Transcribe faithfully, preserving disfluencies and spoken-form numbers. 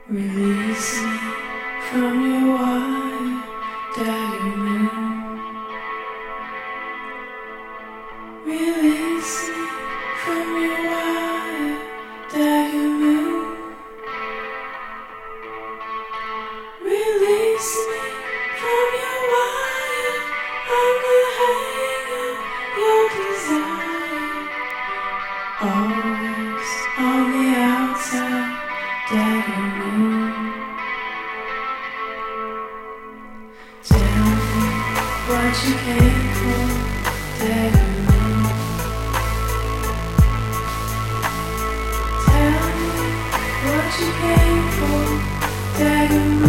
Release me from your wire, dagger moon. Release me from your wire, dagger moon. Release me from your wire, I'm the hanger, your desire. Always on the outside, dagger moon. Tell me what you came for, dagger moon. Tell me what you came for, dagger moon.